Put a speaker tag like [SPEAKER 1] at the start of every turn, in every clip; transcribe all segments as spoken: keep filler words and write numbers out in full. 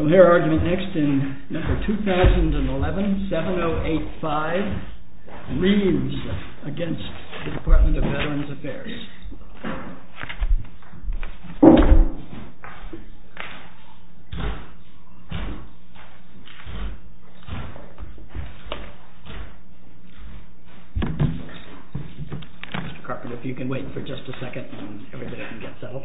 [SPEAKER 1] We'll hear argument next in number two thousand eleven, seven oh eight five, Reeves against the Department of Veterans Affairs. Mister Carpenter, if you can wait for just a second and everybody can get settled.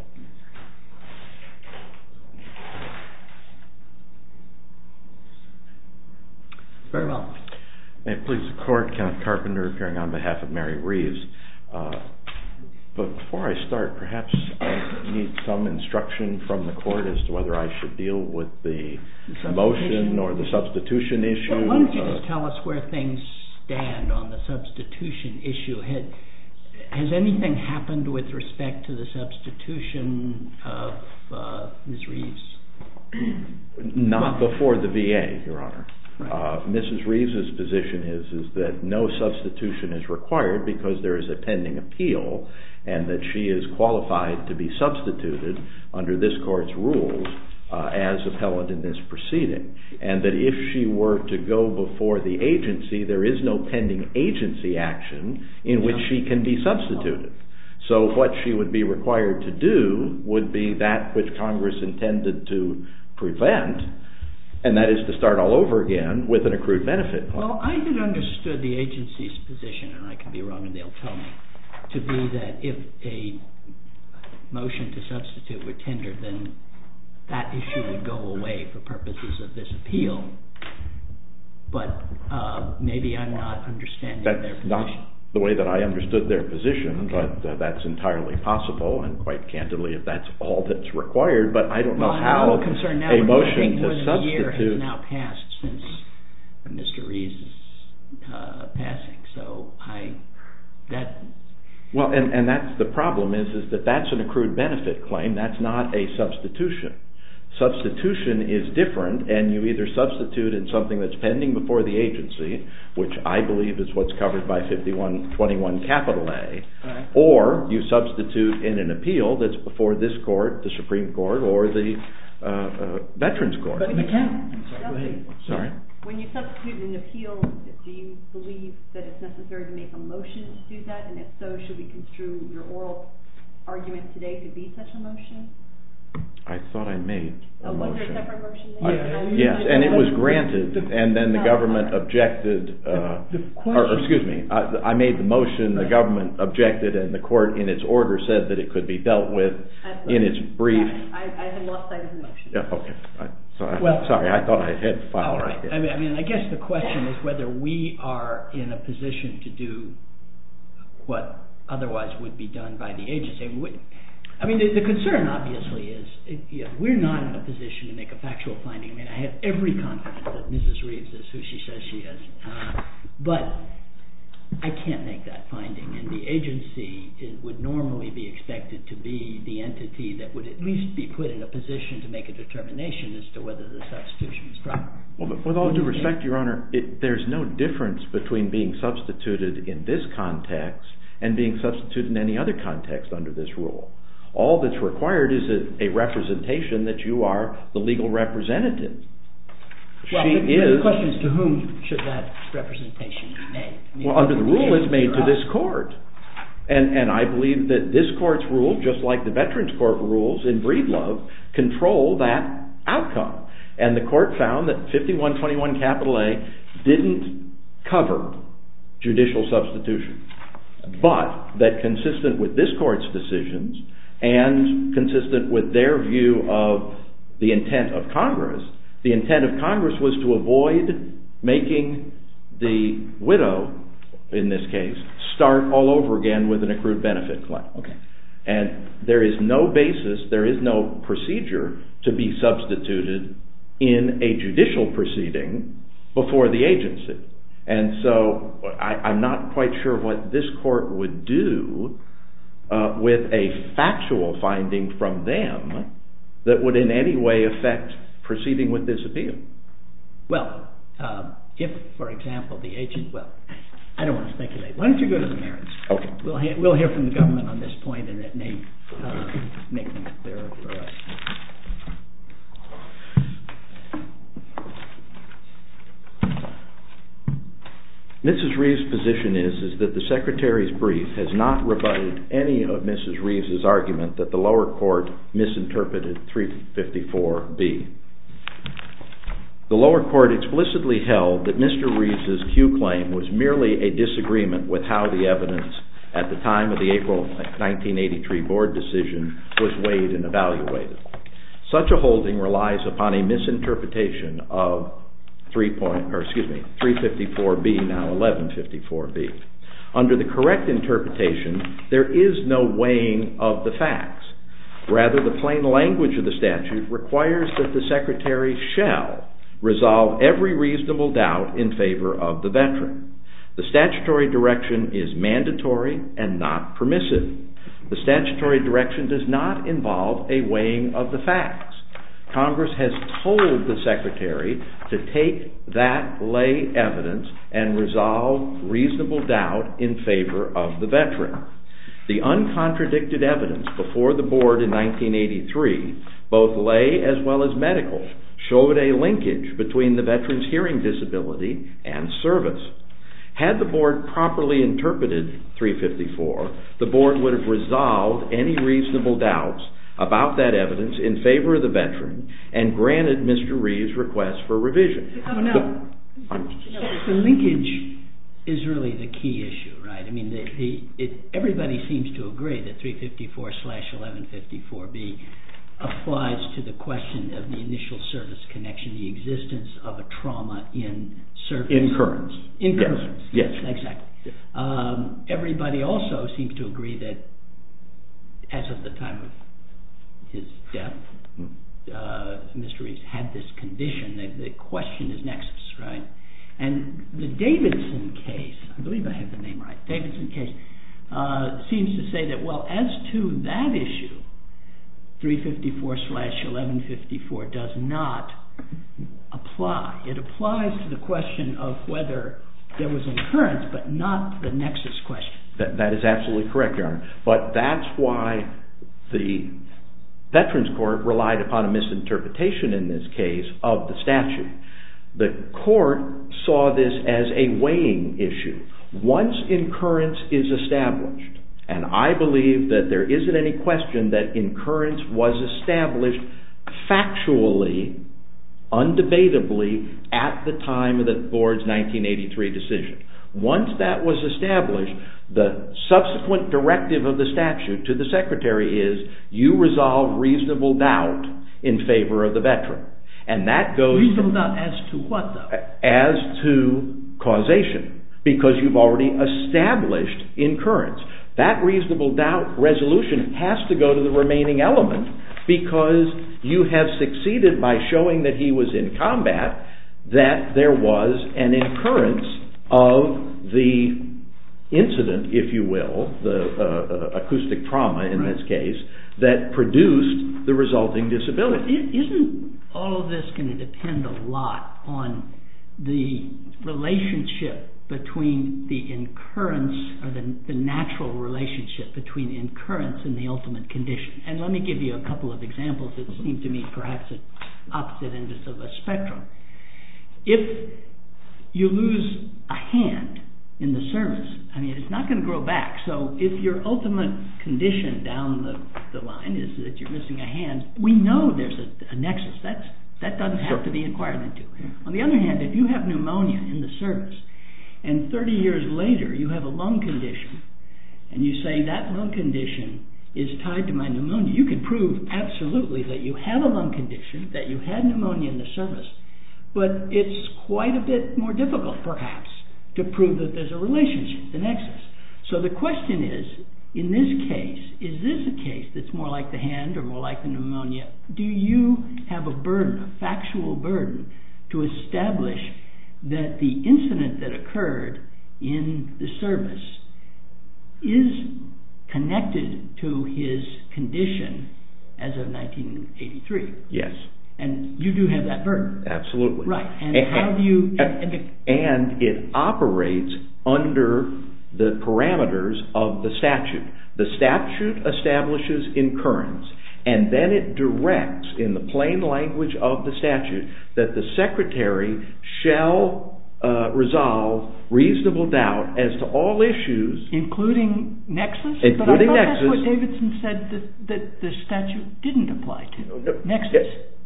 [SPEAKER 1] Very well.
[SPEAKER 2] May it please the Court, Kenneth Carpenter appearing on behalf of Mary Reeves. Uh, but before I start, perhaps I need some instruction from the Court as to whether I should deal with the, the motion or the substitution issue.
[SPEAKER 1] Well, why don't you just tell us where things stand on the substitution issue? Had, has anything happened with respect to the substitution of uh, Miz Reeves?
[SPEAKER 2] Not well, before the V A, Your Honor.
[SPEAKER 1] Right.
[SPEAKER 2] Uh, Missus Reeves' position is, is that no substitution is required because there is a pending appeal and that she is qualified to be substituted under this Court's rules uh, as appellant in this proceeding. And that if she were to go before the agency, there is no pending agency action in which she can be substituted. So what she would be required to do would be that which Congress intended to prevent, and that is to start all over again with an accrued benefit.
[SPEAKER 1] Well, I had understood the agency's position, and I could be wrong and they'll tell me, to be that if a motion to substitute were tendered, then that issue would go away for purposes of this appeal. But uh, maybe I'm not understanding
[SPEAKER 2] That's
[SPEAKER 1] their position.
[SPEAKER 2] Not the way that I understood their position, okay. but uh, that's entirely possible, and quite candidly, if that's all that's required. But I don't
[SPEAKER 1] well,
[SPEAKER 2] know how
[SPEAKER 1] I'm a little concerned now
[SPEAKER 2] a motion
[SPEAKER 1] more
[SPEAKER 2] to
[SPEAKER 1] than
[SPEAKER 2] substitute.
[SPEAKER 1] A year has now passed since Mister Reeves' uh, passing, so I that.
[SPEAKER 2] Well, and, and that's the problem is is that that's an accrued benefit claim. That's not a substitution. Substitution is different, and you either substitute in something that's pending before the agency, which I believe is what's covered by fifty-one twenty-one capital A, right. or you substitute in an appeal that's before this court, the Supreme Court, or the uh, uh, Veterans Court.
[SPEAKER 1] But McCann, I'm sorry, go ahead.
[SPEAKER 2] Sorry?
[SPEAKER 3] When you substitute in an appeal, do you believe that it's necessary to make a motion to do that? And if so, should we construe your oral argument today to be such a motion?
[SPEAKER 2] I thought I made a
[SPEAKER 3] oh,
[SPEAKER 2] motion.
[SPEAKER 3] Was there a separate motion?
[SPEAKER 2] I, yes, and it was granted, and then the government objected, uh, or, or excuse me, I, I made the motion, the government objected, and the court in its order said that it could be dealt with in its brief.
[SPEAKER 3] I, I had lost sight of the motion.
[SPEAKER 2] Yeah, okay. I, so I,
[SPEAKER 1] well,
[SPEAKER 2] sorry, I thought I had filed
[SPEAKER 1] all right.
[SPEAKER 2] it.
[SPEAKER 1] I mean, I mean, I guess the question is whether we are in a position to do what otherwise would be done by the agency. We, I mean, the, the concern obviously is it, you know, we're not in a position to make a factual finding. I mean, I have every confidence that Missus Reeves is who she says she is, uh, but I can't make that finding, and the agency is, would normally be expected to be the entity that would at least be put in a position to make a determination as to whether the substitution is proper.
[SPEAKER 2] Well, but with all due respect, Your Honor, it, there's no difference between being substituted in this context and being substituted in any other context under this rule. All that's required is a, a representation that you are the legal representative.
[SPEAKER 1] Well,
[SPEAKER 2] she
[SPEAKER 1] the,
[SPEAKER 2] is,
[SPEAKER 1] the question is to whom should that representation be made? I mean,
[SPEAKER 2] well, under the rule it's made to this court. And, and I believe that this court's rule, just like the Veterans Court rules in Breedlove, control that outcome. And the court found that fifty-one twenty-one capital A didn't cover judicial substitution, but that consistent with this court's decisions and consistent with their view of the intent of Congress, the intent of Congress was to avoid making the widow, in this case, start all over again with an accrued benefit claim.
[SPEAKER 1] Okay.
[SPEAKER 2] And there is no basis, there is no procedure to be substituted in a judicial proceeding before the agency. And so I, I'm not quite sure what this court would do uh, with a factual finding from them that would in any way affect proceeding with this appeal.
[SPEAKER 1] Well, uh, if, for example, the agent, well, I don't want to speculate. Why don't you go to the merits?
[SPEAKER 2] Okay.
[SPEAKER 1] We'll, he- we'll hear from the government on this point, and it may uh, make things clearer for us.
[SPEAKER 2] Missus Reeves' position is, is that the Secretary's brief has not rebutted any of Missus Reeves' argument that the lower court misinterpreted three fifty-four B. The lower court explicitly held that Mister Reeves' Q claim was merely a disagreement with how the evidence at the time of the April nineteen eighty-three board decision was weighed and evaluated. Such a holding relies upon a misinterpretation of three point, or excuse me, three fifty-four B, now eleven fifty-four B. Under the correct interpretation, there is no weighing of the facts. Rather, the plain language of the statute requires that the Secretary shall resolve every reasonable doubt in favor of the veteran. The statutory direction is mandatory and not permissive. The statutory direction does not involve a weighing of the facts. Congress has told the Secretary to take that lay evidence and resolve reasonable doubt in favor of the veteran. The uncontradicted evidence before the board in nineteen eighty-three, both lay as well as medical, showed a linkage between the veteran's hearing disability and service. Had the board properly interpreted three fifty-four, the board would have resolved any reasonable doubts about that evidence in favor of the veteran and granted Mister Reeves' request for revision.
[SPEAKER 1] Well, now, the linkage is really the key issue, right? I mean, the, the, it, everybody seems to agree that three fifty-four slash eleven fifty-four B applies to the question of the initial service connection, the existence of a trauma in service.
[SPEAKER 2] Incurrence.
[SPEAKER 1] Incurrence.
[SPEAKER 2] Yes.
[SPEAKER 1] Yes, exactly.
[SPEAKER 2] Yes.
[SPEAKER 1] Um, everybody also seems to agree that as of the time of his death, uh, Mister Reeves had this condition. The, the question is nexus, right? And the Davidson case, I believe I have the name right, Davidson case, uh, seems to say that, well, as to that issue, three fifty-four slash eleven fifty-four does not apply. It applies to the question of whether there was incurrence, but not the nexus question.
[SPEAKER 2] That, that is absolutely correct, Your Honor. But that's why the Veterans Court relied upon a misinterpretation in this case of the statute. The court saw this as a weighing issue. Once incurrence is established, and I believe that there isn't any question that incurrence was established factually, undebatably, at the time of the board's nineteen eighty-three decision. Once that was established, the subsequent directive of the statute to the Secretary is you resolve reasonable doubt in favor of the veteran. And that goes...
[SPEAKER 1] Reasonable doubt as to what, though?
[SPEAKER 2] As to causation, because you've already established incurrence. That reasonable doubt resolution has to go to the remaining element because you have succeeded by showing that he was in combat, that there was an incurrence of the incident, if you will, the uh, acoustic trauma in right. this case, that produced the resulting disability.
[SPEAKER 1] But isn't all of this going to depend a lot on the relationship between the incurrence, or the, the natural relationship between incurrence and the ultimate condition? And let me give you a couple of examples that seem to me perhaps at opposite ends of a spectrum. If you lose a hand in the service, I mean, it's not going to grow back. So if your ultimate condition down the, the line is that you're missing a hand, we know there's a, a nexus. That's, that doesn't have to be inquired into. On the other hand, if you have pneumonia in the service, and thirty years later you have a lung condition, and you say that lung condition is tied to my pneumonia, you can prove absolutely that you have a lung condition, that you had pneumonia in the service, but it's quite a bit more difficult, perhaps, to prove that there's a relationship, the nexus. So the question is, in this case, is this a case that's more like the hand or more like the pneumonia? Do you have a burden, a factual burden, to establish that the incident that occurred in the service is connected to his condition as of nineteen eighty-three?
[SPEAKER 2] Yes.
[SPEAKER 1] And you do have that burden.
[SPEAKER 2] Absolutely.
[SPEAKER 1] Right. And, and how do you...
[SPEAKER 2] And, and, the, and it operates under the parameters of the statute. The statute establishes incurrence, and then it directs in the plain language of the statute that the Secretary shall uh, resolve reasonable doubt as to all issues,
[SPEAKER 1] including nexus.
[SPEAKER 2] Including
[SPEAKER 1] but I thought
[SPEAKER 2] nexus.
[SPEAKER 1] That's what Davidson said that, that the statute didn't apply to. Nexus.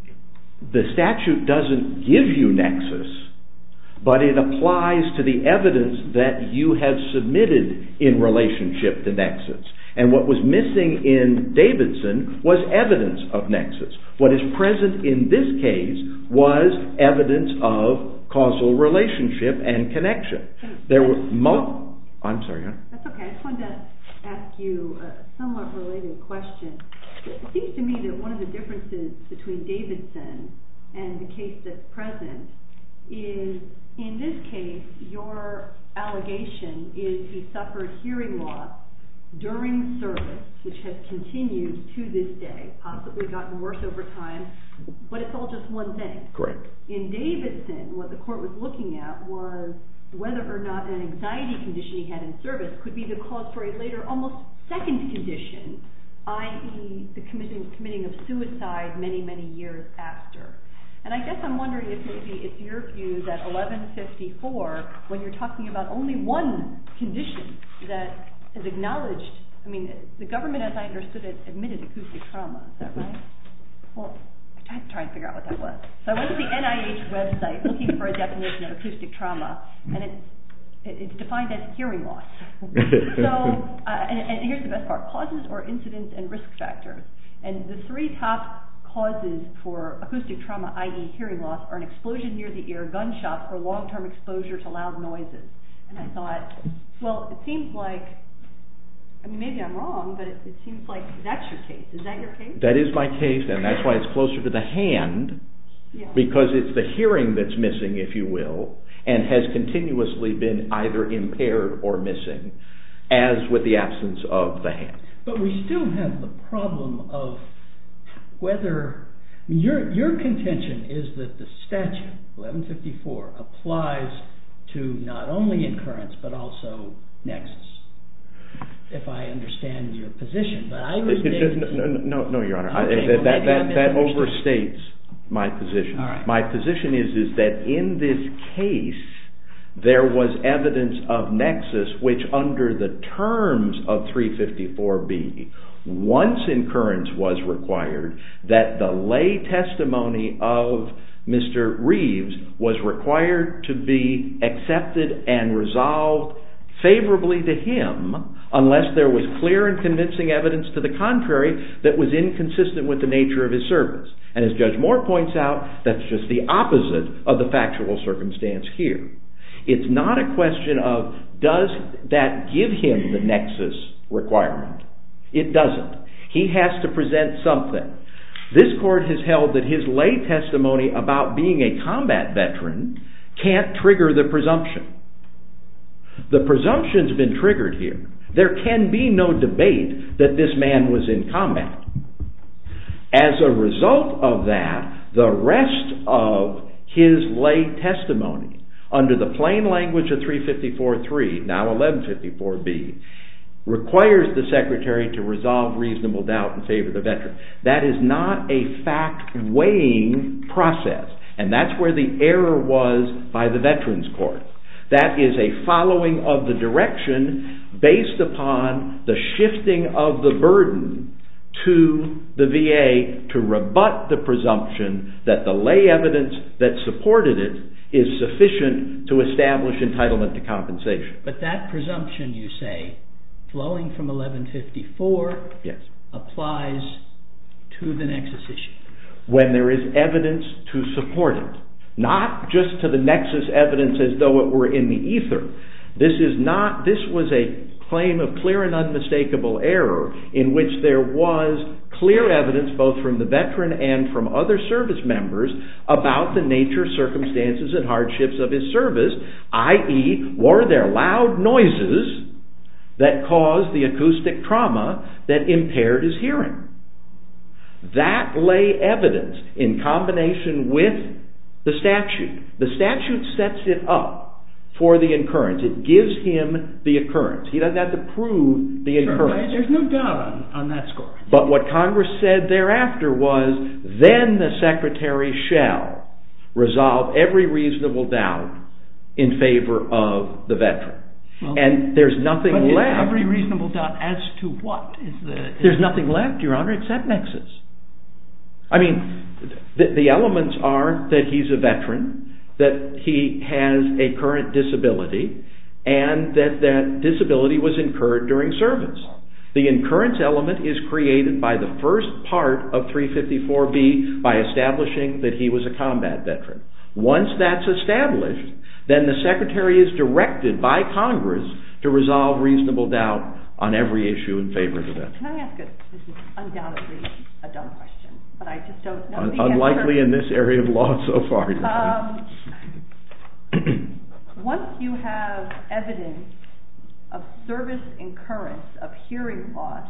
[SPEAKER 2] The statute doesn't give you nexus, but it applies to the evidence that you have submitted in relationship to nexus. And what was missing in Davidson was evidence of nexus. What is present in this case was evidence of causal relationship and connection. There were mo- I'm sorry, huh?
[SPEAKER 3] That's okay. I just wanted to ask you a somewhat related question. It seems to me that one of the differences between Davidson and the case that's present is, in this case, your allegation is he suffered hearing loss during service, which has continued to this day, possibly gotten worse over time, but it's all just one thing.
[SPEAKER 2] Correct.
[SPEAKER 3] In Davidson, what the court was looking at was whether or not an anxiety condition he had in service could be the cause for a later, almost second condition, that is the committing, committing of suicide many, many years after. And I guess I'm wondering if maybe it's your view that eleven fifty-four, when you're talking about only one condition that is acknowledged, I mean, the government, as I understood it, admitted acoustic trauma. Is that right? Well, I tried to try and figure out what that was. So I went to the N I H website looking for a definition of acoustic trauma, and it's it's defined as hearing loss. so, uh, and, and here's the best part: causes or incidents and risk factors. And the three top causes for acoustic trauma, that is hearing loss, are an explosion near the ear, gunshots, or long-term exposure to loud noises. And I thought, well, it seems like, I mean, maybe I'm wrong, but it, it seems like that's your case. Is that your case?
[SPEAKER 2] That is my case, and that's why it's closer to the hand, yeah. Because it's the hearing that's missing, if you will, and has continuously been either impaired or missing, as with the absence of the hand.
[SPEAKER 1] But we still have the problem of whether, I mean, your, your contention is that the statute, eleven fifty-four, applies to not only incurrence, but also nexus, if I understand your position. But I was
[SPEAKER 2] no, no, no, Your Honor.
[SPEAKER 1] Okay,
[SPEAKER 2] I,
[SPEAKER 1] well,
[SPEAKER 2] that that, that
[SPEAKER 1] overstates
[SPEAKER 2] overstates my position.
[SPEAKER 1] All right.
[SPEAKER 2] My position is, is that in this case, there was evidence of nexus which, under the terms of three fifty-four B, once incurrence was required, that the lay testimony of Mister Reeves was required to be accepted and resolved favorably to him, unless there was clear and convincing evidence to the contrary that was inconsistent with the nature of his service. And as Judge Moore points out, that's just the opposite of the factual circumstance here. It's not a question of, does that give him the nexus requirement? It doesn't. He has to present something. This court has held that his lay testimony about being a combat veteran can't trigger the presumption. The presumption's been triggered here. There can be no debate that this man was in combat. As a result of that, the rest of his lay testimony, under the plain language of three fifty-four three, now eleven fifty-four B, requires the Secretary to resolve reasonable doubt in favor of the veteran. That is not a fact-weighing process, and that's where the error was by the Veterans Court. That is a following of the direction based upon the shifting of the burden to the V A to rebut the presumption that the lay evidence that supported it is sufficient to establish entitlement to compensation.
[SPEAKER 1] But that presumption, you say, flowing from eleven fifty-four,
[SPEAKER 2] yes, applies
[SPEAKER 1] to the nexus issue.
[SPEAKER 2] When there is evidence to support it, not just to the nexus evidence as though it were in the ether. This is not, this was a claim of clear and unmistakable error in which there was clear evidence both from the veteran and from other service members about the nature, circumstances, and hardships of his service, that is, were there loud noises that caused the acoustic trauma that impaired his hearing. That lay evidence, in combination with the statute, the statute sets it up for the incurrence. It gives him the occurrence. He doesn't have to prove the incurrence.
[SPEAKER 1] Sure, there's no doubt on, on that score.
[SPEAKER 2] But what Congress said thereafter was, then the Secretary shall resolve every reasonable doubt in favor of the veteran.
[SPEAKER 1] Well,
[SPEAKER 2] and there's nothing
[SPEAKER 1] but
[SPEAKER 2] left.
[SPEAKER 1] Every reasonable doubt as to what is the... Is
[SPEAKER 2] there's nothing left, Your Honor, except nexus. I mean, the, the elements are that he's a veteran, that he has a current disability, and that that disability was incurred during service. The incurrence element is created by the first part of three fifty-four B by establishing that he was a combat veteran. Once that's established, then the Secretary is directed by Congress to resolve reasonable doubt on every issue in favor of the veteran.
[SPEAKER 3] Can I ask a, this is undoubtedly a dumb question, but I just don't know
[SPEAKER 2] Un-
[SPEAKER 3] the
[SPEAKER 2] Unlikely
[SPEAKER 3] answer.
[SPEAKER 2] in this area of law so far.
[SPEAKER 3] Um, once you have evidence of service incurrence, of hearing loss,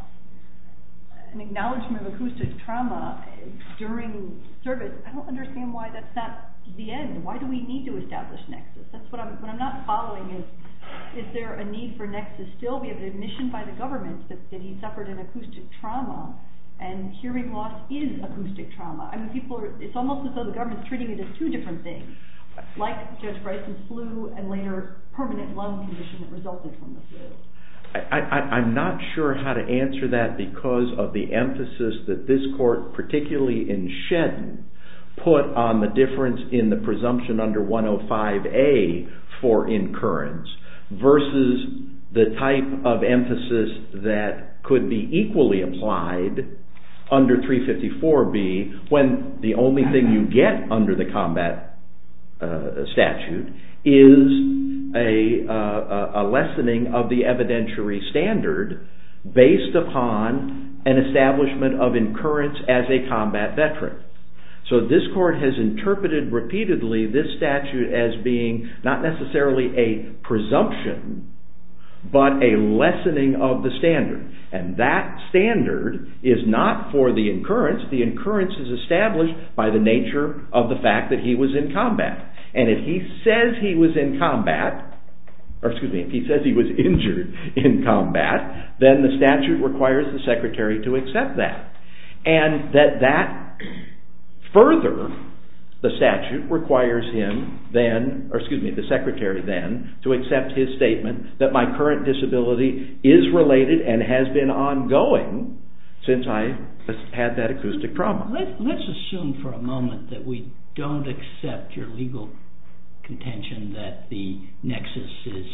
[SPEAKER 3] an acknowledgement of acoustic trauma during service, I don't understand why that's not the end. Why do we need to establish nexus? That's what I'm, what I'm not following is, is there a need for nexus still? We have an admission by the government that, that he suffered an acoustic trauma, and hearing loss is acoustic trauma. I mean, people are, it's almost as though the government's treating it as two different things, like Judge Bryson's flu and later permanent lung condition that resulted from the flu.
[SPEAKER 2] I, I, I'm not sure how to answer that because of the emphasis that this court, particularly in Shedden, put on the difference in the presumption under one oh five A for incurrence versus the type of emphasis that could be equally applied under three fifty-four B when the only thing you get under the combat uh, statute is A, uh, a lessening of the evidentiary standard based upon an establishment of incurrence as a combat veteran. So this court has interpreted repeatedly this statute as being not necessarily a presumption, but a lessening of the standard. And that standard is not for the incurrence. The incurrence is established by the nature of the fact that he was in combat. And if he says he was in combat, or excuse me, if he says he was injured in combat, then the statute requires the Secretary to accept that. And that that further, the statute requires him then, or excuse me, the Secretary then, to accept his statement that my current disability is related and has been ongoing since I had that acoustic trauma.
[SPEAKER 1] Let's, let's assume for a moment that we don't accept your legal contention that the nexus is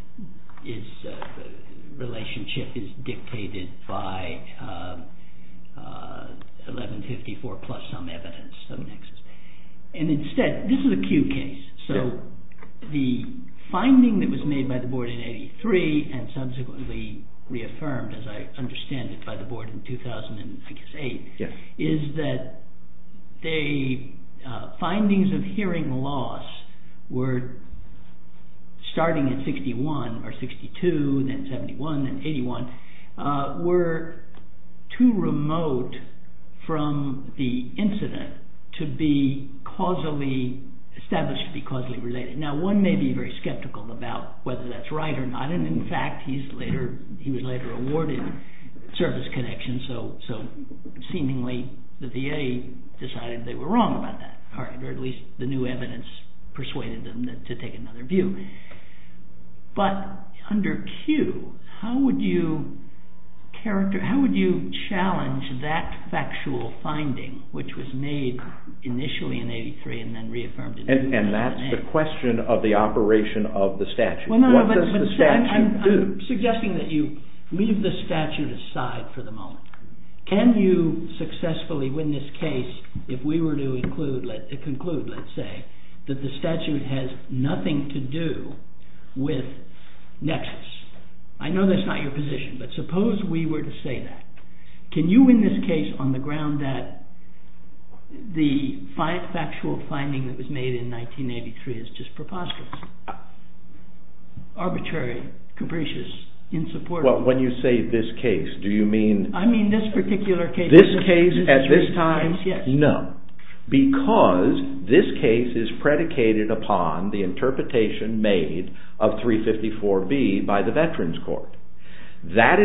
[SPEAKER 1] is uh, relationship is dictated by uh, uh, eleven fifty-four plus some evidence of nexus, and instead this is a Q case. So yeah. The finding that was made by the board in eighty-three and subsequently reaffirmed, as I understand it, by the board in two thousand eight,
[SPEAKER 2] yeah.
[SPEAKER 1] is that the uh, findings of hearing loss were starting at sixty-one or sixty-two, then seventy-one, then eighty-one, uh, were too remote from the incident to be causally established to be causally related. Now, one may be very skeptical about whether that's right or not, and in fact, he's later he was later awarded service connection. So, so seemingly the V A decided they were wrong about that, all right, or at least the new evidence persuaded them to take another view. But under Q, how would you character? How would you challenge that factual finding, which was made initially in eighty-three and then reaffirmed in
[SPEAKER 2] and, and that's the question of the operation of the statute.
[SPEAKER 1] Well, no,
[SPEAKER 2] what
[SPEAKER 1] no, but,
[SPEAKER 2] does
[SPEAKER 1] but
[SPEAKER 2] the statute
[SPEAKER 1] I'm, I'm,
[SPEAKER 2] do?
[SPEAKER 1] I'm suggesting that you leave the statute aside for the moment. Can you successfully win this case if we were to include, let, conclude, let's say, that the statute has nothing to do with nexus? I know that's not your position, but suppose we were to say that. Can you win this case on the ground that the fi- factual finding that was made in nineteen eighty-three is just preposterous, arbitrary, capricious, insupportable?
[SPEAKER 2] Well, when you say this case, do you mean...
[SPEAKER 1] I mean this particular case.
[SPEAKER 2] This case at this time?
[SPEAKER 1] Case, yes.
[SPEAKER 2] No. Because this case is predicated upon the interpretation made of three fifty-four B by the Veterans Court. That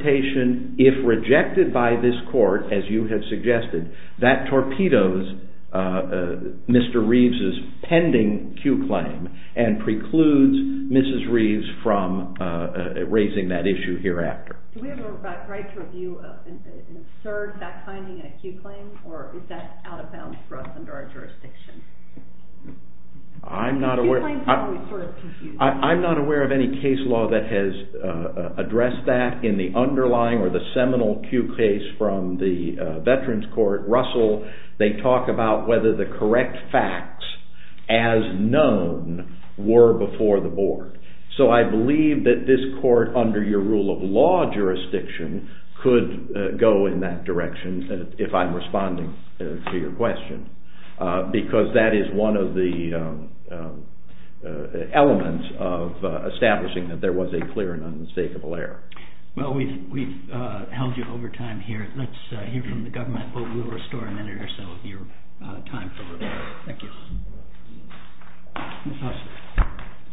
[SPEAKER 2] interpretation, if rejected by this court, as you have suggested, that torpedoes uh, uh, Mister Reeves's pending Q claim and precludes Missus Reeves from uh, uh, raising that issue hereafter.
[SPEAKER 3] Do we have a right to review an, an absurd fact-finding in a Q claim, or is that out of bounds for us under our jurisdiction?
[SPEAKER 2] I'm not aware.
[SPEAKER 3] Q claims are always sort of confusing.
[SPEAKER 2] I, I'm not aware of any case law that has uh, addressed that in the underlying or the seminal Q case from the uh, Veterans Court. Russell, they talk about whether the correct facts as known were before the board. So I believe that this court, under your rule of law jurisdiction, could uh, go in that direction, uh, if I'm responding uh, to your question, uh, because that is one of the um, um, uh, elements of uh, establishing that there was a clear and unmistakable error.
[SPEAKER 1] Well, we've, we've uh, held you over time here. Let's uh, hear from the government. We'll, we'll restore a minute or so of your uh, time for rebuttal. Thank you. Miz Hussler.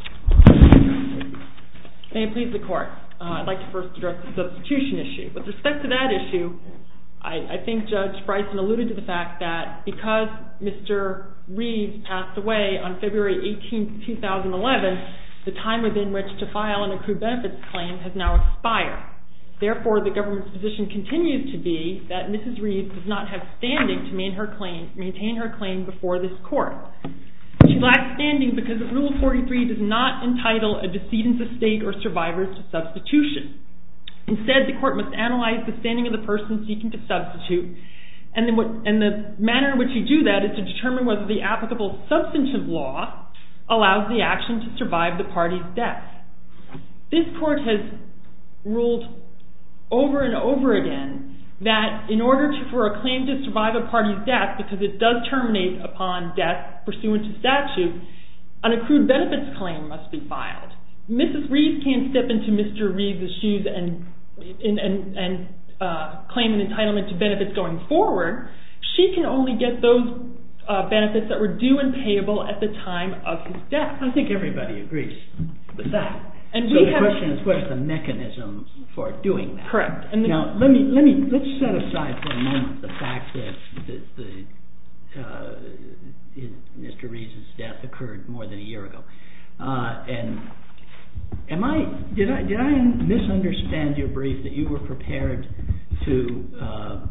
[SPEAKER 4] May it please the Court. Uh, I'd like to first address the substitution issue. With respect to that issue, I, I think Judge Bryson alluded to the fact that because Mister Reeves passed away on February eighteenth, two thousand eleven, the time within which to file an accrued benefits claim has now expired. Therefore, the government's position continues to be that Missus Reeves does not have standing to maintain her claim, maintain her claim before this court. She lacks standing because Rule forty-three does not entitle a decedent's estate or survivors to substitution. Instead, the court must analyze the standing of the person seeking to substitute, and, then what, and the manner in which you do that is to determine whether the applicable substantive law allows the action to survive the party's death. This court has ruled over and over again that in order to, for a claim to survive a party's death, because it does terminate upon death pursuant to statute, an accrued benefits claim must be filed. Missus Reeves can't step into Mister Reeves' shoes and, and, and, and uh, claim an entitlement to benefits going forward. She can only get those uh, benefits that were due and payable at the time of his death.
[SPEAKER 1] I think everybody agrees with that.
[SPEAKER 4] And
[SPEAKER 1] so
[SPEAKER 4] we
[SPEAKER 1] the
[SPEAKER 4] have,
[SPEAKER 1] question is, what is the mechanism for doing that?
[SPEAKER 4] Correct. And the,
[SPEAKER 1] now, let me let me let's set aside for a moment the fact that the, the uh, Mister Reeves' death occurred more than a year ago. Uh, and am I did I did I misunderstand your brief that you were prepared to uh,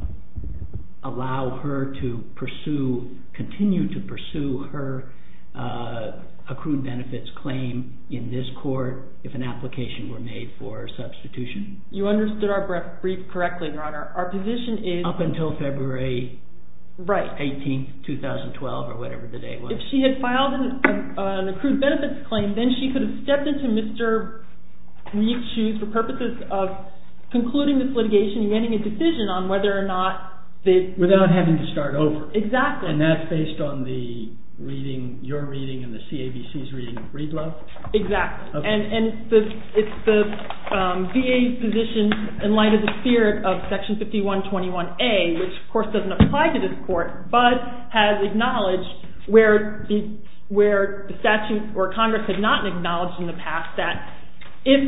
[SPEAKER 1] allow her to pursue, continue to pursue her uh, accrued benefits claim in this court if an application were made for substitution?
[SPEAKER 4] You understood our brief correctly, Your Honor. Our position is...
[SPEAKER 1] Up until February
[SPEAKER 4] right.
[SPEAKER 1] eighteenth, two thousand twelve, or whatever the date was.
[SPEAKER 4] If she had filed an, an accrued benefits claim, then she could have stepped into Mister Reeves' shoes for purposes of concluding this litigation and getting a decision on whether or not they...
[SPEAKER 1] Without having to start over.
[SPEAKER 4] Exactly.
[SPEAKER 1] And that's based on the reading, your reading and the C A B C's reading of Breedlove?
[SPEAKER 4] Exactly.
[SPEAKER 1] Okay.
[SPEAKER 4] And, and it's the, it's the um, V A's position in light of the spirit of Section fifty-one twenty-one A, which of course doesn't apply to this court, but has acknowledged where the, where the statute or Congress had not acknowledged in the past that if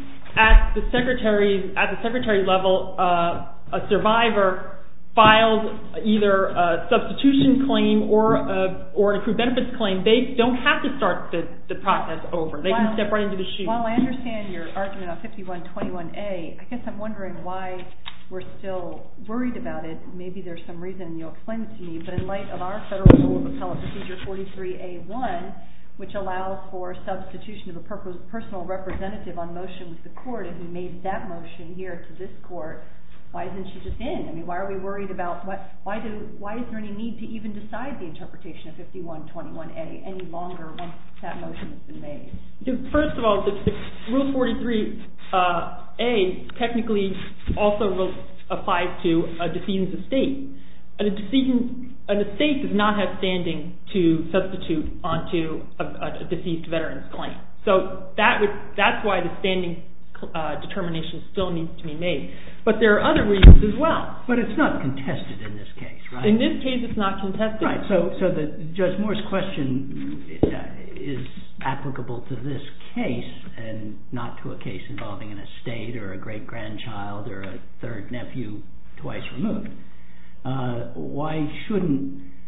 [SPEAKER 4] at the secretary, at the secretary level, uh, a survivor filed either a substitution claim or a, or an accrued benefits claim, they don't have to start the, the process over. They
[SPEAKER 3] while,
[SPEAKER 4] can step right into the shoes.
[SPEAKER 3] While I understand your argument on fifty-one twenty-one A, I guess I'm wondering why we're still worried about it. Maybe there's some reason, you'll explain it to me, but in light of our Federal Rule of Appellate Procedure forty-three A one, which allows for substitution of a purpose, personal representative on motion with the court, and he made that motion here to this court, why isn't she just in? I mean, why are we worried about what? Why do? Why is there any need to even decide the interpretation of fifty-one twenty-one A any longer once that motion has been made?
[SPEAKER 4] Because first of all, the, the Rule forty-three uh, A technically also re- applies to a decedent's estate. A decedent, an estate does not have standing to substitute onto a, a deceased veteran's claim. So that would that's why the standing Uh, determination still needs to be made. But there are other reasons as well.
[SPEAKER 1] But it's not contested in this case, right?
[SPEAKER 4] In this case, it's not contested.
[SPEAKER 1] Right. So, so the Judge Moore's question is applicable to this case and not to a case involving an estate or a great-grandchild or a third nephew twice removed. Uh, why shouldn't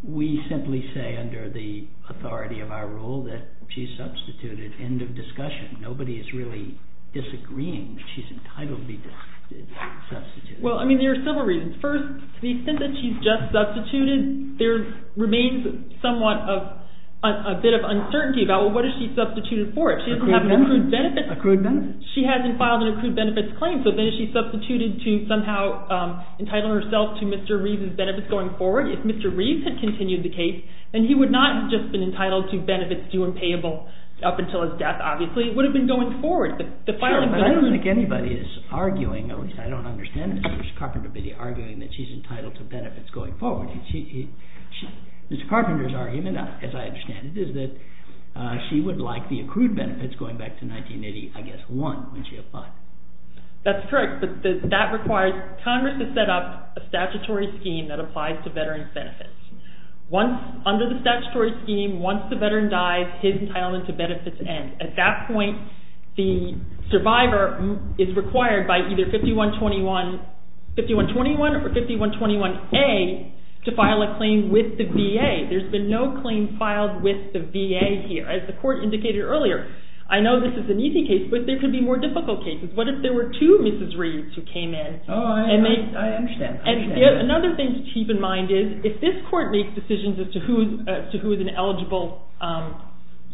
[SPEAKER 1] we simply say under the authority of our rule that she's substituted, end of discussion. Nobody is really disagreeing that she's entitled to be substituted.
[SPEAKER 4] Well, I mean, there are several reasons. First, to the extent that she's just substituted, there remains somewhat of a, a bit of uncertainty about, well, what is she substituted for? If she doesn't
[SPEAKER 1] accrued
[SPEAKER 4] have an accrued benefits,
[SPEAKER 1] accrued benefits,
[SPEAKER 4] she hasn't filed an accrued benefits claim, so then is she substituted to somehow um, entitle herself to Mister Reeves' benefits going forward? If Mister Reeves had continued the case, then he would not have just been entitled to benefits due and payable up until his death, obviously. It would have been going forward. The, the
[SPEAKER 1] sure, but I don't think anybody is arguing, at least I don't understand Mister Carpenter to be arguing that she's entitled to benefits going forward. She, he, she, Mister Carpenter's argument, as I understand it, is that uh, she would like the accrued benefits going back to nineteen eighty, I guess, one, when she applied.
[SPEAKER 4] That's correct, but the, that requires Congress to set up a statutory scheme that applies to veterans' benefits. Once, under the statutory scheme, once the veteran dies, his entitlement to benefits ends. At that point, the survivor is required by either fifty-one twenty-one, fifty-one twenty-one or fifty-one twenty-one A to file a claim with the V A. There's been no claim filed with the V A here. As the court indicated earlier, I know this is an easy case, but there could be more difficult cases. What if there were two Missus Reeves who came in?
[SPEAKER 1] Oh, I,
[SPEAKER 4] and they,
[SPEAKER 1] I, I understand. I
[SPEAKER 4] and
[SPEAKER 1] understand.
[SPEAKER 4] The, another thing to keep in mind is, if this court makes decisions as to who, uh, to who is an eligible um,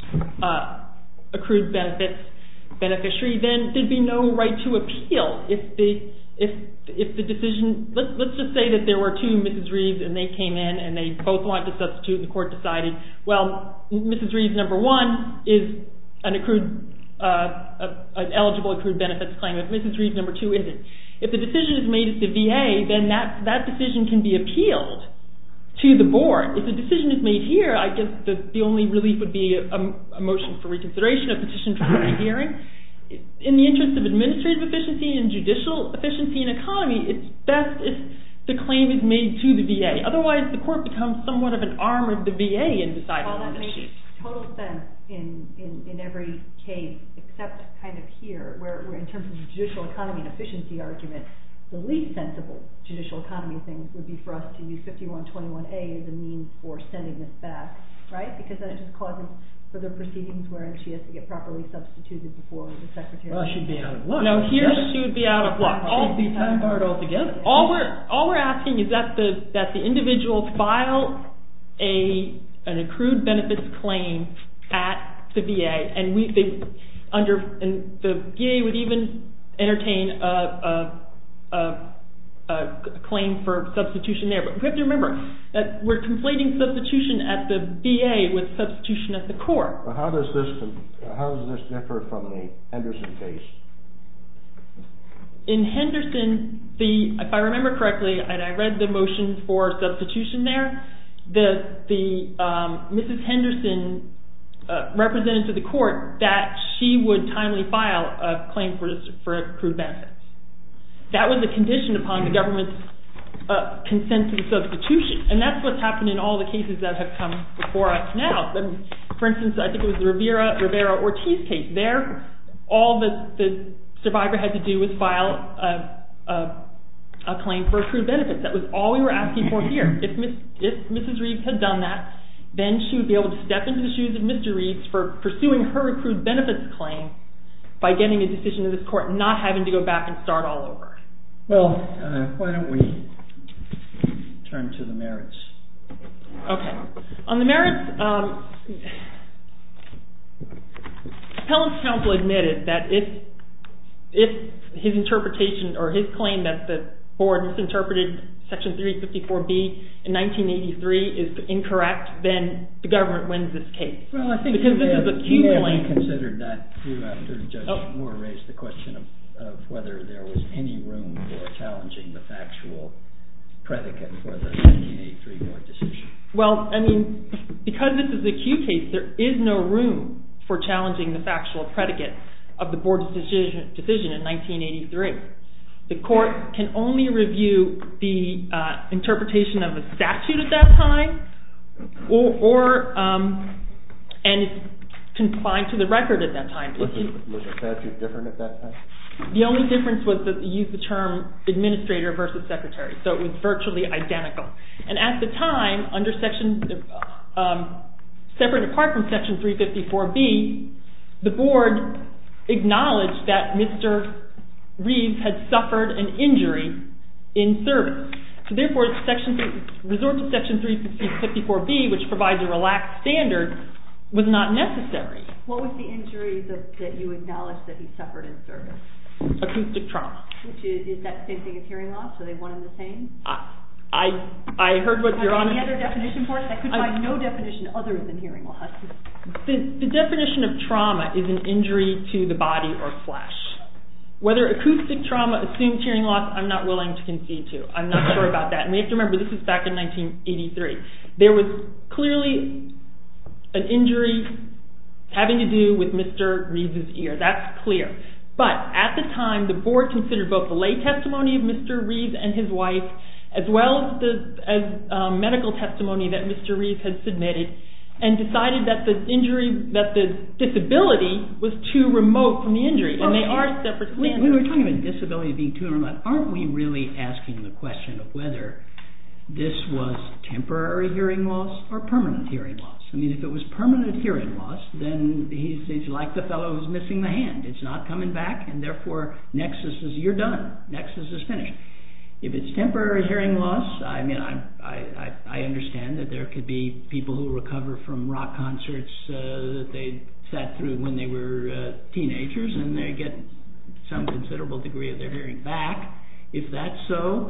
[SPEAKER 4] uh, accrued benefits beneficiary, then there'd be no right to appeal. If the if if the decision, let's let's just say that there were two Missus Reeves and they came in and they both wanted to substitute, and the court decided, well, Missus Reeves number one is an accrued, uh, a, an eligible accrued benefits claim. If Missus Reeves number two isn't, if the decision is made at the V A, then that that decision can be appealed to the board. If the decision is made here, I guess the the only relief would be a, a motion for reconsideration, a petition for rehearing. In the interest of administrative efficiency and judicial efficiency and economy, it's best if the claim is made to the V A. Otherwise, the court becomes somewhat of an arm of the V A in deciding on this issue.
[SPEAKER 3] Total sense in, in, in every case, except kind of here, where, where in terms of the judicial economy and efficiency argument, the least sensible judicial economy thing would be for us to use fifty-one twenty-one A as a means for sending this back, right? Because then it just causes further proceedings wherein she has to get properly substituted before the secretary.
[SPEAKER 1] Well, she'd be out of luck.
[SPEAKER 4] No, here she would be out of luck.
[SPEAKER 1] She'd be time barred altogether.
[SPEAKER 4] All we're all we're asking is that the that the individual file a an accrued benefits claim at the V A, and we they under and the V A would even entertain a a, a a claim for substitution there. But we have to remember that we're conflating substitution at the V A with substitution at the court.
[SPEAKER 5] Well, how does this how does this differ from the Henderson case?
[SPEAKER 4] In Henderson, the if I remember correctly, and I read the motion for substitution there, the the um, Missus Henderson uh, represented to the court that she would timely file a claim for for accrued benefits. That was a condition upon the government's uh, consent to the substitution, and that's what's happened in all the cases that have come before us now. I mean, for instance, I think it was the Rivera Rivera Ortiz case. There, all that the survivor had to do was file a, a, a claim for accrued benefits. That was all we were asking for here. If Miss, if Missus Reeves had done that, then she would be able to step into the shoes of Mister Reeves for pursuing her accrued benefits claim by getting a decision of this court, and not having to go back and start all over.
[SPEAKER 1] Well, uh, why don't we turn to the merits?
[SPEAKER 4] Okay. On the merits, um, Appellant's counsel admitted that if if his interpretation or his claim that the board misinterpreted Section three fifty-four B in nineteen eighty-three is incorrect, then the government wins this case.
[SPEAKER 1] Well, I think
[SPEAKER 4] because this
[SPEAKER 1] have,
[SPEAKER 4] is a Q
[SPEAKER 1] you
[SPEAKER 4] claim.
[SPEAKER 1] have considered that too after Judge oh. Moore raised the question of, of whether there was any room for challenging the factual predicate for the nineteen eighty-three board decision.
[SPEAKER 4] Well, I mean, because this is a Q case, there is no room for challenging the factual predicate of the board's decision, decision in nineteen eighty-three. The court can only review the uh, interpretation of a statute at that time, or, or um, and it's confined to the record at that time.
[SPEAKER 5] Was, it, was the statute different at that time?
[SPEAKER 4] The only difference was that you used the term administrator versus secretary, so it was virtually identical. And at the time, under section, um, separate and apart from section three fifty-four B, the board acknowledged that Mister Reeves had suffered an injury in service. So therefore, section, resort to section three fifty-four B, which provides a relaxed standard, was not necessary.
[SPEAKER 3] What was the injury that, that you acknowledged that he suffered in service?
[SPEAKER 4] Acoustic trauma.
[SPEAKER 3] Which is, is that the same thing as hearing loss? So they one and the same?
[SPEAKER 4] I I, I heard what Your Honor...
[SPEAKER 3] Any other definition for it? I could find I, no definition other than hearing loss.
[SPEAKER 4] The, the definition of trauma is an injury to the body or flesh. Whether acoustic trauma assumes hearing loss, I'm not willing to concede to. I'm not sure about that. And we have to remember, this was back in nineteen eighty-three. There was clearly an injury having to do with Mister Reeves' ear. That's clear. But at the time, the board considered both the lay testimony of Mister Reeves and his wife, as well as the as, um, medical testimony that Mister Reeves had submitted, and decided that the injury, that the disability was too remote from the injury, and they are separate standards.
[SPEAKER 1] We were talking about disability being too remote. Aren't we really asking the question of whether this was temporary hearing loss or permanent hearing loss? I mean, if it was permanent hearing loss, then he's, he's like the fellow who's missing the hand. It's not coming back, and therefore nexus is, you're done. Nexus is finished. If it's temporary hearing loss, I mean, I I, I understand that there could be people who recover from rock concerts uh, that they sat through when they were uh, teenagers, and they get some considerable degree of their hearing back. If that's so,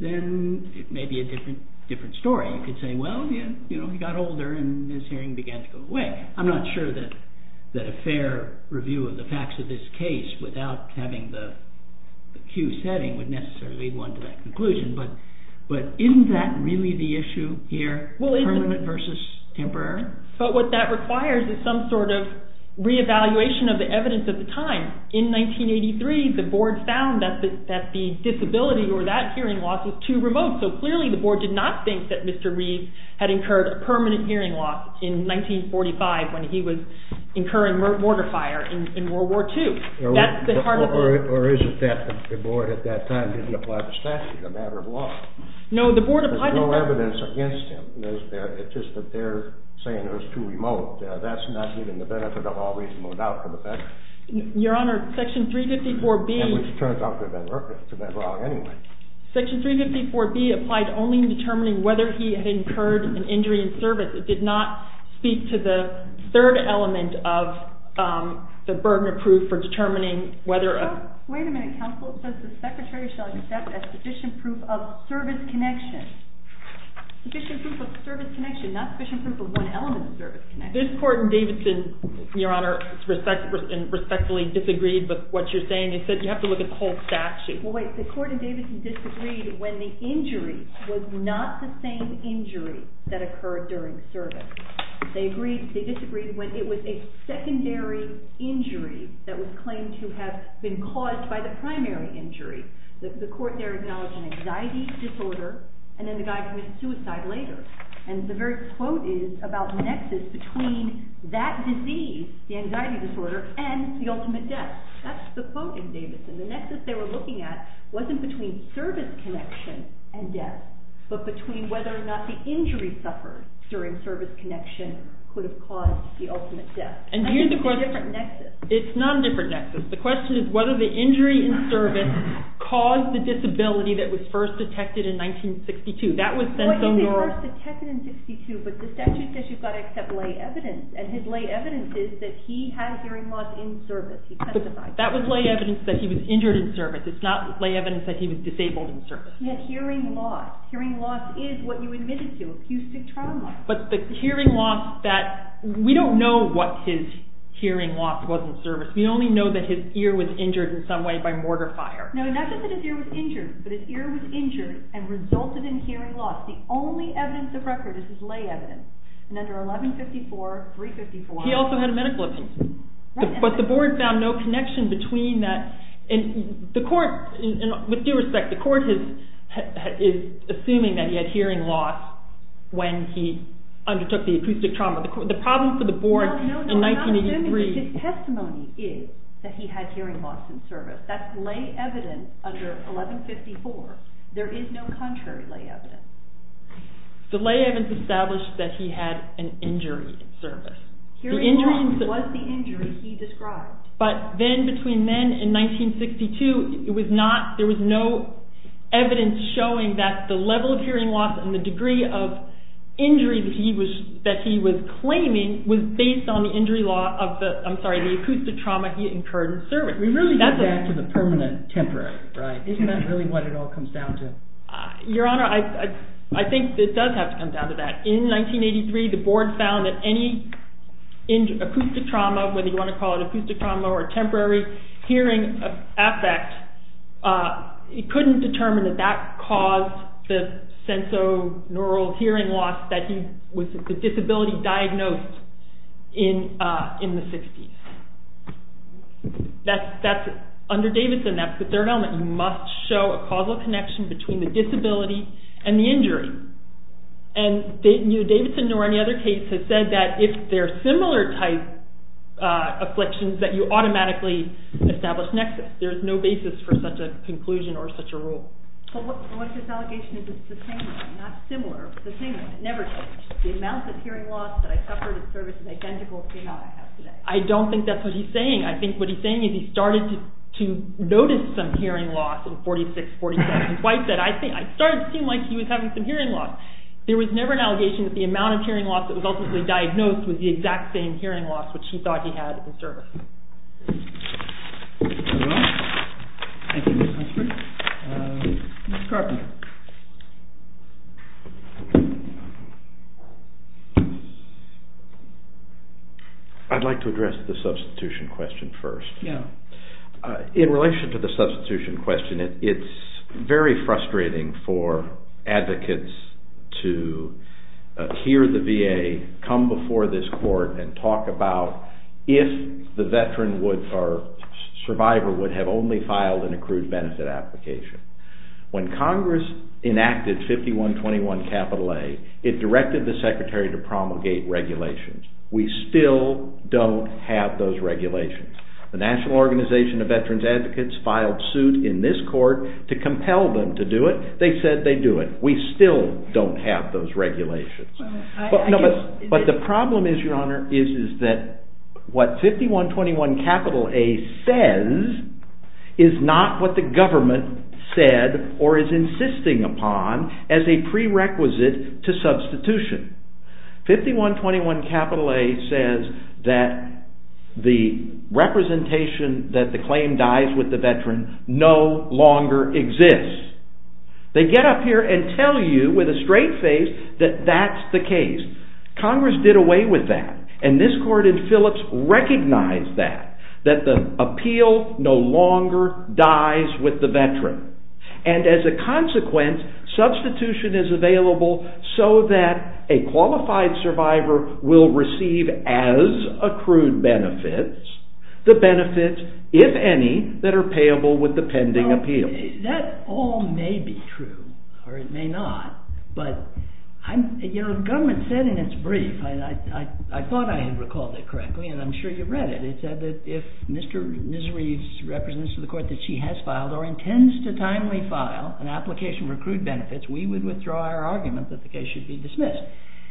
[SPEAKER 1] then it may be a different different story. You could say, well, yeah, you know, he got older and his hearing began to go away. I'm not sure that that a fair review of the facts of this case, without having the the Q setting, would necessarily lead one to that conclusion, but but isn't that really the issue here, well, permanent versus temporary?
[SPEAKER 4] But what that requires is some sort of reevaluation of the evidence at the time. In nineteen eighty-three, the board found that the, that the disability or that hearing loss was too remote, so clearly the board did not think that Mister Reeves had incurred a permanent hearing loss in nineteen forty-five when he was incurring mortar fire in, in World War Two.
[SPEAKER 5] Or,
[SPEAKER 4] That's the heart
[SPEAKER 5] or,
[SPEAKER 4] of the...
[SPEAKER 5] Or is it that the board at that time didn't apply the statute, a matter of law?
[SPEAKER 4] No, the board applied
[SPEAKER 5] There's no
[SPEAKER 4] the
[SPEAKER 5] evidence against him. There's, it's just that they're saying it was too remote. Uh, that's not giving the benefit of all reasonable doubt to the veteran.
[SPEAKER 4] Your Honor, Section three fifty-four B...
[SPEAKER 5] And which turns out to have been, to have been wrong anyway.
[SPEAKER 4] Section three fifty-four B applied only in determining whether he had incurred an injury in service. It did not speak to the third element of um, the burden of proof for determining whether... A,
[SPEAKER 3] Wait a minute, counsel. It says the Secretary shall accept as sufficient proof of service connection. Sufficient proof of service connection, not sufficient proof of one element of service connection.
[SPEAKER 4] This court in Davidson, Your Honor, respect, respectfully disagreed with what you're saying. They said you have to look at the whole statute.
[SPEAKER 3] Well, wait, the court in Davidson disagreed when the injury was not the same injury that occurred during service. They agreed, they disagreed when it was a secondary injury that was claimed to have been caused by the primary injury. The, the court there acknowledged an anxiety disorder, and then the guy committed suicide later. And the very quote is about the nexus between that disease, the anxiety disorder, and the ultimate death. That's the quote in Davidson. The nexus they were looking at wasn't between service connection and death, but between whether or not the injury suffered during service connection could have caused the ultimate death.
[SPEAKER 4] And
[SPEAKER 3] I
[SPEAKER 4] here's
[SPEAKER 3] think
[SPEAKER 4] the
[SPEAKER 3] it's
[SPEAKER 4] question.
[SPEAKER 3] a different nexus.
[SPEAKER 4] It's not a different nexus. The question is whether the injury in service caused the disability that was first detected in nineteen sixty-two. That was
[SPEAKER 3] Well,
[SPEAKER 4] Senso
[SPEAKER 3] it
[SPEAKER 4] Nor...
[SPEAKER 3] was first detected in sixty-two, but the statute says you've got to accept lay evidence, and his lay evidence is that he had hearing loss in service. He testified.
[SPEAKER 4] That was lay evidence that he was injured in service. It's not lay evidence that he was disabled in service.
[SPEAKER 3] He had hearing loss. Hearing loss is what you admitted to, acoustic trauma.
[SPEAKER 4] But the hearing loss that... We don't know what his hearing loss was in service. We only know that his ear was injured in some way by mortar fire.
[SPEAKER 3] No, not just that his ear was injured, but his ear was injured and resulted in hearing loss. The only evidence of record is his lay evidence. And under eleven fifty-four, three fifty-four...
[SPEAKER 4] He also had a medical opinion.
[SPEAKER 3] Right,
[SPEAKER 4] the, but the board found no connection between that. And the court, in, in, with due respect, the court has, ha, is assuming that he had hearing loss when he undertook the acoustic trauma. The, the problem for the board
[SPEAKER 3] no, no, no,
[SPEAKER 4] in nineteen eighty-three...
[SPEAKER 3] His testimony is that he had hearing loss in service. That's lay evidence under eleven fifty-four. There is no contrary lay evidence.
[SPEAKER 4] The lay evidence established that he had an injury in service.
[SPEAKER 3] Hearing
[SPEAKER 4] the injury
[SPEAKER 3] loss
[SPEAKER 4] in,
[SPEAKER 3] was the injury he described.
[SPEAKER 4] But then between then and nineteen sixty-two, it was not, there was no evidence showing that the level of hearing loss and the degree of injury that he was that he was claiming was based on the injury law of the I'm sorry the acoustic trauma he incurred in service.
[SPEAKER 1] We really
[SPEAKER 4] That's
[SPEAKER 1] get back to the permanent temporary, right? Isn't that really what it all comes down to?
[SPEAKER 4] Uh, Your Honor, I, I I think it does have to come down to that. In nineteen eighty-three, the board found that any in, acoustic trauma, whether you want to call it acoustic trauma or temporary hearing affect, uh, it couldn't determine that that caused the sensorineural hearing loss that he was the disability diagnosed in uh, in the sixties. That's that's under Davidson. That's the third element. You must show a causal connection between the disability and the injury. And they, you know, Davidson nor any other case has said that if they're similar type uh, afflictions, that you automatically establish nexus. There's no basis for such a conclusion or such a rule.
[SPEAKER 3] But what, what his allegation is, it's the same one, not similar, it's the same one. It never changed. The amount of hearing loss that I suffered in service is identical to the amount I have today.
[SPEAKER 4] I don't think that's what he's saying. I think what he's saying is he started to, to notice some hearing loss in forty-six, forty-seven. His wife said, I think, I started to seem like he was having some hearing loss. There was never an allegation that the amount of hearing loss that was ultimately diagnosed was the exact same hearing loss which he thought he had in service.
[SPEAKER 1] Thank you, Miz Hunsford. Uh, Miz Carpenter.
[SPEAKER 2] I'd like to address the substitution question first.
[SPEAKER 1] Yeah.
[SPEAKER 2] Uh, in relation to the substitution question, it, it's very frustrating for advocates to uh, hear the V A come before this court and talk about if the veteran would or survivor would have only filed an accrued benefit application. When Congress enacted fifty-one twenty-one capital A, it directed the Secretary to promulgate regulations. We still don't have those regulations. The National Organization of Veterans Advocates filed suit in this court to compel them to do it. They said they do it. We still don't have those regulations.
[SPEAKER 1] Well, I,
[SPEAKER 2] but,
[SPEAKER 1] I
[SPEAKER 2] no,
[SPEAKER 1] guess,
[SPEAKER 2] but, but the problem is, Your Honor, is, is that what fifty-one twenty-one capital A says is not what the government said or is insisting upon as a prerequisite to substitution. fifty-one twenty-one capital A says that the representation that the claim dies with the veteran no longer exists. They get up here and tell you with a straight face that that's the case. Congress did away with that, and this court in Phillips recognized that, that the appeal no longer dies with the veteran. And as a consequence, substitution is available so that a qualified survivor will receive as accrued benefits the benefits, if any, that are payable with the pending
[SPEAKER 1] well,
[SPEAKER 2] appeal.
[SPEAKER 1] That all may be true, or it may not, but I'm, you know, the government said in its brief, I, I, I thought I had recalled it correctly, and I'm sure you read it. It said that if Mister Miz Reeves represents to the court that she has filed or intends to timely file an application for accrued benefits, we would withdraw our argument that the case should be dismissed.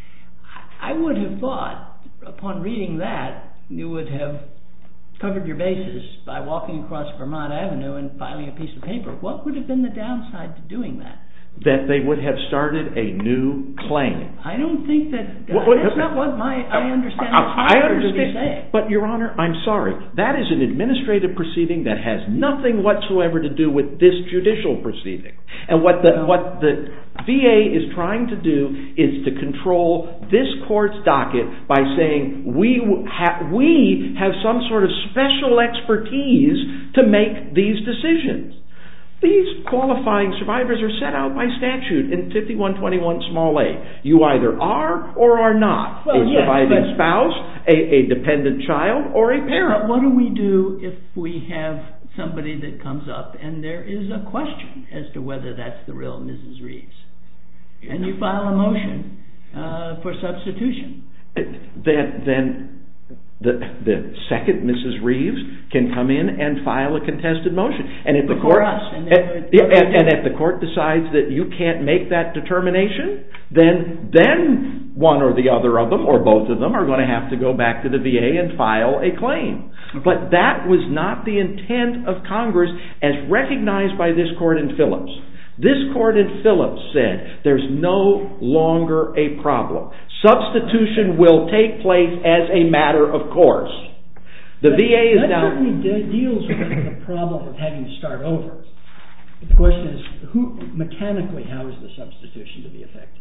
[SPEAKER 1] I would have thought, upon reading that, you would have covered your bases by walking across Vermont Avenue and filing a piece of paper. What would have been the downside to doing that?
[SPEAKER 2] That they would have started a new claim.
[SPEAKER 1] I don't think that,
[SPEAKER 2] what,
[SPEAKER 1] uh, that's not what my, I understand
[SPEAKER 2] I, I
[SPEAKER 1] to be
[SPEAKER 2] understand,
[SPEAKER 1] saying.
[SPEAKER 2] but Your Honor, I'm sorry. That is an administrative proceeding that has nothing whatsoever to do with this judicial proceeding. And what the, what the V A is trying to do is to control this court's docket by saying we, ha- we have some sort of special expertise to make these decisions. These qualifying survivors are set out by statute in fifty-one twenty-one small a. You either are or are not
[SPEAKER 1] well,
[SPEAKER 2] a
[SPEAKER 1] yes,
[SPEAKER 2] surviving spouse, a, a dependent child, or a parent.
[SPEAKER 1] But what do we do if we have somebody that comes up and there is a question as to whether that's the real Missus Reeves? And you file a motion uh, for substitution.
[SPEAKER 2] Then, then the, the second Missus Reeves can come in and file a contested motion. And if the court,
[SPEAKER 1] us, and,
[SPEAKER 2] and, and, and if the court decides that you can't make that determination, then then one or the other of them, or both of them, are going to have to go back to the V A and file a claim. Okay. But that was not the intent of Congress as recognized by this court in Phillips. This court in Phillips said there's no longer a problem. Substitution will take place as a matter of course. The that, V A is
[SPEAKER 1] that
[SPEAKER 2] now...
[SPEAKER 1] That certainly de- deals with the problem of having to start over. The question is, who mechanically, how is the substitution to be effected?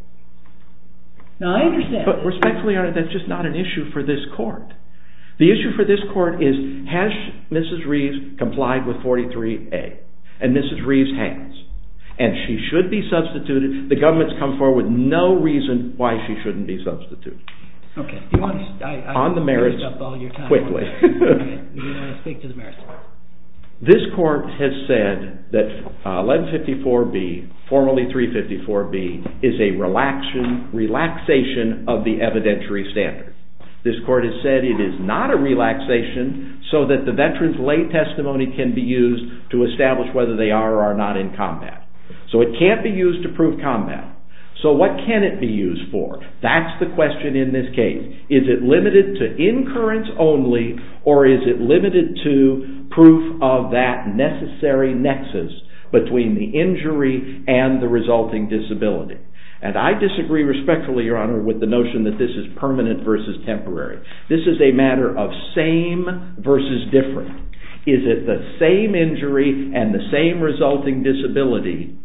[SPEAKER 1] Now, I understand...
[SPEAKER 2] But respectfully, Your Honor, that's just not an issue for this court. The issue for this court is, has Missus Reeves complied with forty-three A? And Missus Reeves has. And she should be substituted. The government's come forward with no reason why she shouldn't be substituted.
[SPEAKER 1] Okay. You want to, I, I
[SPEAKER 2] on the merits,
[SPEAKER 1] up all your time
[SPEAKER 2] quickly.
[SPEAKER 1] Okay. You want to speak to the merits?
[SPEAKER 2] This court has said that uh, eleven fifty-four B, formerly three fifty-four B, is a relaxation, relaxation of the evidentiary standard. This court has said it is not a relaxation so that the veteran's lay testimony can be used to establish whether they are or are not in combat. So it can't be used to prove combat. So what can it be used for? That's the question in this case. Is it limited to incurrence only, or is it limited to proof of that necessary nexus between the injury and the resulting disability? And I disagree respectfully, Your Honor, with the notion that this is permanent versus temporary. This is a matter of same versus different. Is it the same injury and the same resulting disability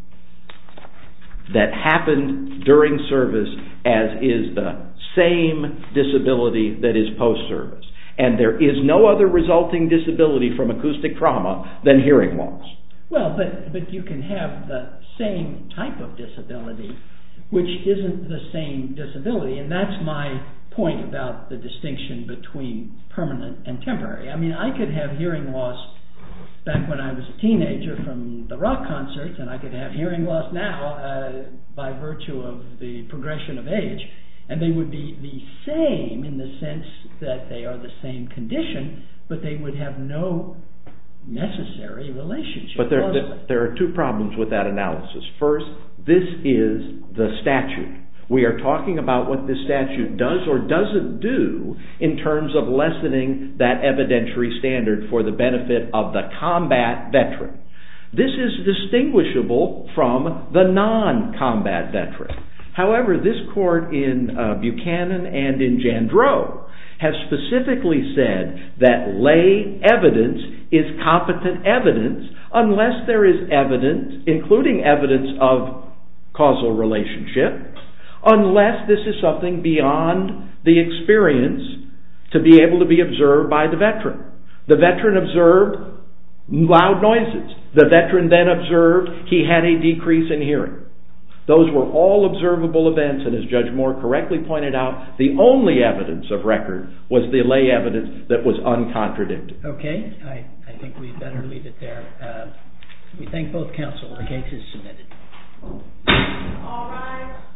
[SPEAKER 2] that happened during service as is the same disability that is post-service? And there is no other resulting disability from acoustic trauma than hearing loss.
[SPEAKER 1] Well, but, but you can have the same type of disability which isn't the same disability, and that's my point about the distinction between permanent and temporary. I mean, I could have hearing loss back when I was a teenager from the rock concerts, and I could have hearing loss now uh, by virtue of the progression of age, and they would be the same in the sense that they are the same condition, but they would have no necessary relationship.
[SPEAKER 2] But there, there, there are two problems with that analysis. First, this is the statute. We are talking about what this statute does or doesn't do in terms of lessening that evidentiary standard for the benefit of the combat veteran. This is distinguishable from the non-combat veteran. However, this court in uh, Buchanan and in Jandreau has specifically said that lay evidence is competent evidence unless there is evidence, including evidence of causal relationship, unless this is something beyond the experience to be able to be observed by the veteran. The veteran observed loud noises. The veteran then observed he had a decrease in hearing. Those were all observable events, and as Judge Moore correctly pointed out, the only evidence of record was the lay evidence that was uncontradicted.
[SPEAKER 1] Okay, I, I think we'd better leave it there. Uh, we thank both counsel. The case is submitted.
[SPEAKER 6] All rise.